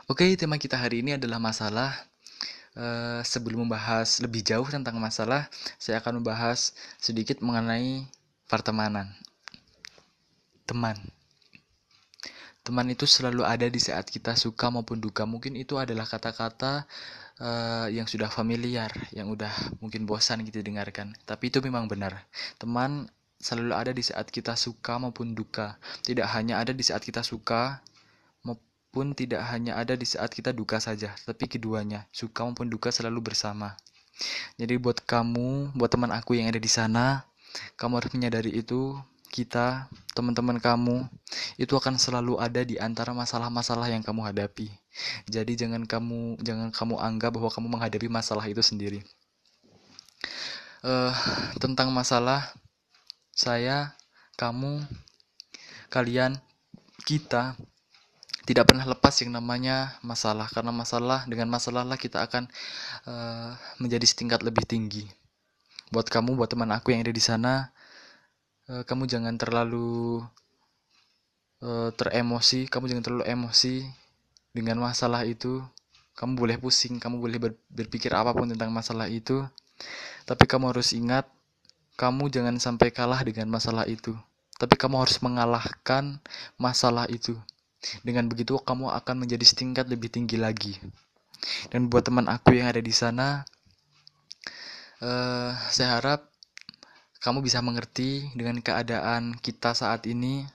Oke, tema kita hari ini adalah masalah. Sebelum membahas lebih jauh tentang masalah, saya akan membahas sedikit mengenai pertemanan. Teman. Teman itu selalu ada di saat kita suka maupun duka. Mungkin itu adalah kata-kata yang sudah familiar, yang udah mungkin bosan gitu dengarkan. Tapi itu memang benar. Teman selalu ada di saat kita suka maupun duka. Tidak hanya ada di saat kita suka, maupun tidak hanya ada di saat kita duka saja, tapi keduanya, suka maupun duka selalu bersama. Jadi buat kamu, buat teman aku yang ada di sana, kamu harus menyadari itu, kita, teman-teman kamu, itu akan selalu ada di antara masalah-masalah yang kamu hadapi. Jadi jangan kamu anggap bahwa kamu menghadapi masalah itu sendiri. Eh, Tentang masalah, saya, kamu, kalian, kita tidak pernah lepas yang namanya masalah, karena dengan masalah lah kita akan menjadi setingkat lebih tinggi. Buat kamu, buat teman aku yang ada di sana, kamu jangan terlalu kamu jangan terlalu emosi dengan masalah itu. Kamu boleh pusing, kamu boleh berpikir apapun tentang masalah itu, tapi kamu harus ingat, kamu jangan sampai kalah dengan masalah itu, tapi kamu harus mengalahkan masalah itu. Dengan begitu kamu akan menjadi setingkat lebih tinggi lagi. Dan buat teman aku yang ada di sana, saya harap kamu bisa mengerti dengan keadaan kita saat ini.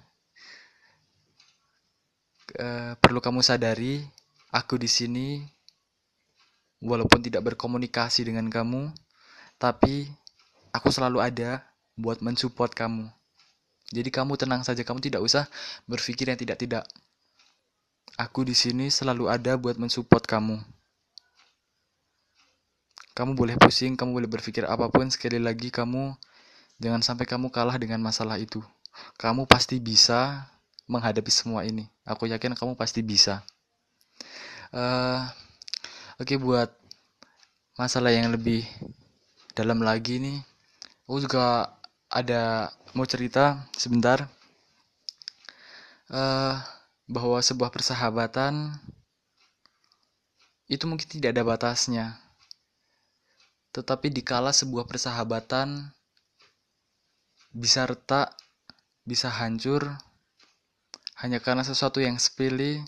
Perlu kamu sadari, aku di sini walaupun tidak berkomunikasi dengan kamu, tapi aku selalu ada buat mensupport kamu. Jadi kamu tenang saja, kamu tidak usah berpikir yang tidak-tidak. Aku di sini selalu ada buat mensupport kamu. Kamu boleh pusing, kamu boleh berpikir apapun, sekali lagi jangan sampai kamu kalah dengan masalah itu. Kamu pasti bisa menghadapi semua ini. Aku yakin kamu pasti bisa. Eh, Oke, buat masalah yang lebih dalam lagi nih, aku juga ada mau cerita sebentar. eh Bahwa sebuah persahabatan itu mungkin tidak ada batasnya. Tetapi dikala sebuah persahabatan bisa retak, bisa hancur hanya karena sesuatu yang sepele,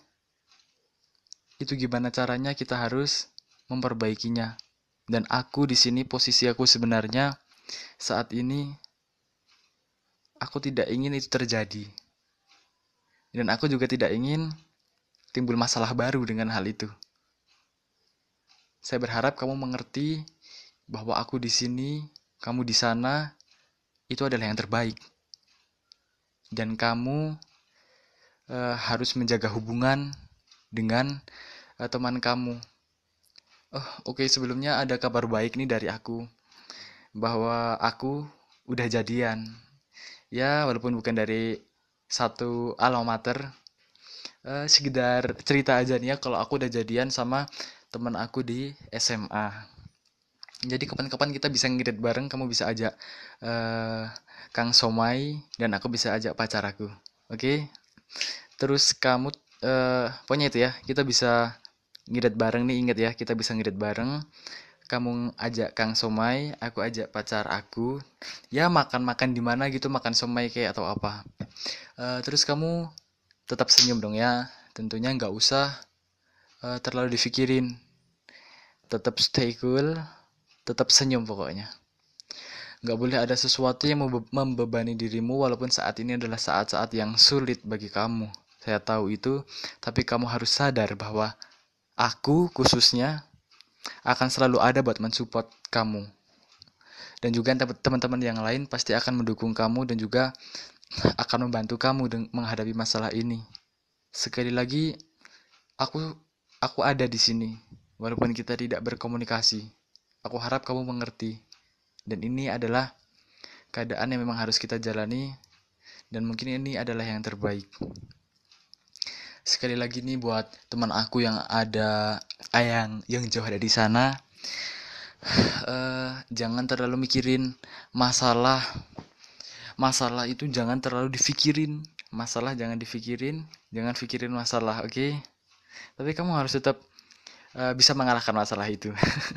itu gimana caranya kita harus memperbaikinya. Dan aku di sini, posisi aku sebenarnya saat ini, aku tidak ingin itu terjadi. Dan aku juga tidak ingin timbul masalah baru dengan hal itu. Saya berharap kamu mengerti bahwa aku di sini, kamu di sana, itu adalah yang terbaik. Dan kamu harus menjaga hubungan dengan teman kamu. Oke, sebelumnya ada kabar baik nih dari aku, bahwa aku udah jadian. Ya, walaupun bukan dari satu alma mater, sekedar cerita aja nih ya kalau aku udah jadian sama teman aku di SMA. Jadi kapan-kapan kita bisa ngirit bareng, kamu bisa ajak eh, Kang Somai dan aku bisa ajak pacar aku. Oke? Terus kamu pokoknya itu ya, kita bisa ngirit bareng nih, inget ya, kita bisa ngirit bareng. Kamu ajak Kang Somai, aku ajak pacar aku. Ya makan-makan di mana gitu, makan somai kayak atau apa. Terus kamu tetap senyum dong ya. Tentunya nggak usah terlalu difikirin. Tetap stay cool, tetap senyum pokoknya. Nggak boleh ada sesuatu yang membebani dirimu walaupun saat ini adalah saat-saat yang sulit bagi kamu. Saya tahu itu, tapi kamu harus sadar bahwa aku khususnya akan selalu ada buat mensupport kamu. Dan juga teman-teman yang lain pasti akan mendukung kamu dan juga akan membantu kamu menghadapi masalah ini. Sekali lagi, aku aku ada di sini walaupun kita tidak berkomunikasi. Aku harap kamu mengerti. Dan ini adalah keadaan yang memang harus kita jalani dan mungkin ini adalah yang terbaik. Sekali lagi nih buat teman aku yang ada yang jauh ada di sana, jangan terlalu mikirin masalah. Masalah itu jangan terlalu difikirin. Masalah jangan difikirin, jangan fikirin masalah, oke? Tapi kamu harus tetap bisa mengalahkan masalah itu.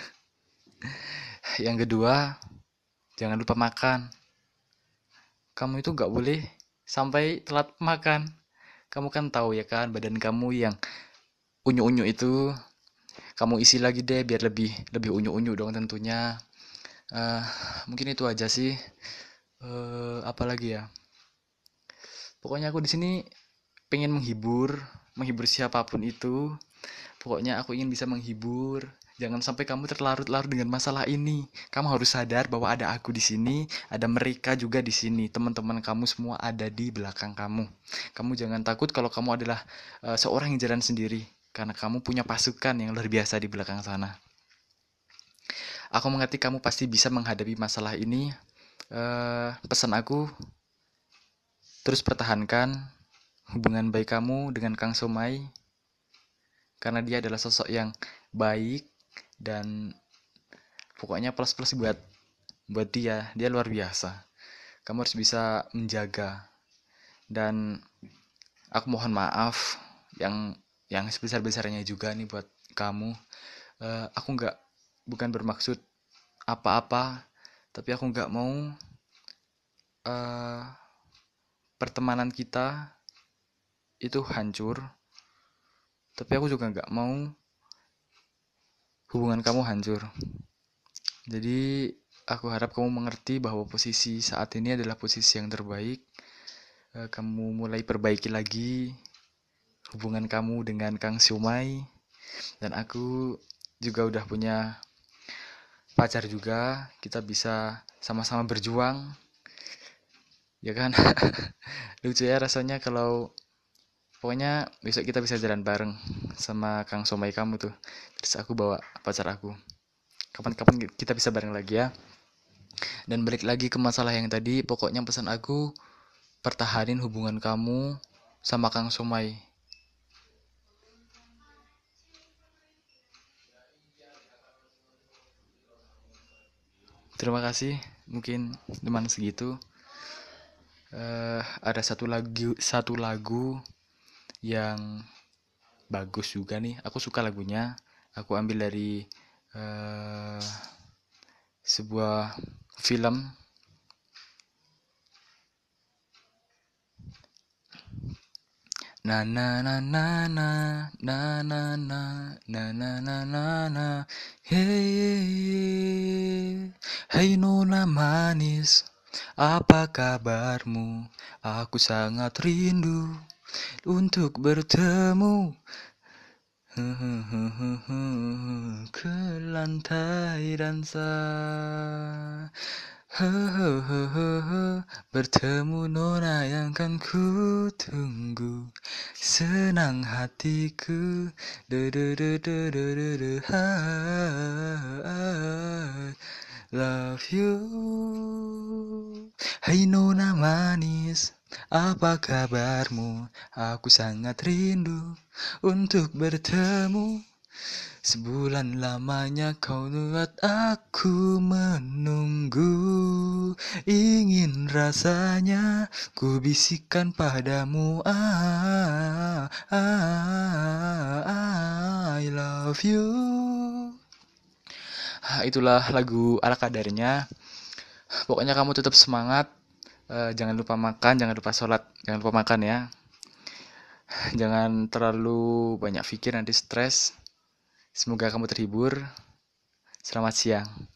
Yang kedua, jangan lupa makan. Kamu itu nggak boleh sampai telat makan. Kamu kan tahu ya kan, badan kamu yang unyu-unyu itu, kamu isi lagi deh biar lebih lebih unyu-unyu dong tentunya. Eh, Mungkin itu aja sih. Apa lagi ya? Pokoknya aku di sini pengen menghibur siapapun itu. Pokoknya aku ingin bisa menghibur. Jangan sampai kamu terlarut-larut dengan masalah ini. Kamu harus sadar bahwa ada aku di sini, ada mereka juga di sini. Teman-teman kamu semua ada di belakang kamu. Kamu jangan takut kalau kamu adalah seorang yang jalan sendiri, karena kamu punya pasukan yang luar biasa di belakang sana. Aku mengerti kamu pasti bisa menghadapi masalah ini. Pesan aku, terus pertahankan hubungan baik kamu dengan Kang Somai, karena dia adalah sosok yang baik dan pokoknya plus-plus buat dia luar biasa. Kamu harus bisa menjaga, dan aku mohon maaf yang sebesar-besarnya juga nih buat kamu. Aku bukan bermaksud apa-apa, tapi aku nggak mau uh, pertemanan kita itu hancur, tapi aku juga nggak mau hubungan kamu hancur. Jadi aku harap kamu mengerti bahwa posisi saat ini adalah posisi yang terbaik. Kamu mulai perbaiki lagi hubungan kamu dengan Kang Siumai, dan aku juga udah punya pacar juga. Kita bisa sama-sama berjuang, ya kan? Lucu ya rasanya kalau pokoknya besok kita bisa jalan bareng sama Kang Somai kamu tuh. Terus aku bawa pacar aku. Kapan-kapan kita bisa bareng lagi ya. Dan balik lagi ke masalah yang tadi, pokoknya pesan aku, pertahanin hubungan kamu sama Kang Somai. Terima kasih, mungkin cuman segitu. Ada satu lagu yang bagus juga nih. Aku suka lagunya. Aku ambil dari uh, sebuah film. Na na na na na na na na na na na na na hey hey nona manis, apa kabarmu? Aku sangat rindu untuk bertemu ke lantai dansa. Bertemu nona yang kan ku tunggu, senang hatiku. Love you. Hai nona manis, apa kabarmu? Aku sangat rindu untuk bertemu. Sebulan lamanya kau buat aku menunggu. Ingin rasanya ku bisikan padamu, I love you. Itulah lagu ala kadarnya. Pokoknya kamu tetap semangat. Jangan lupa makan, jangan lupa sholat, jangan lupa makan ya. Jangan terlalu banyak pikir, nanti stres. Semoga kamu terhibur. Selamat siang.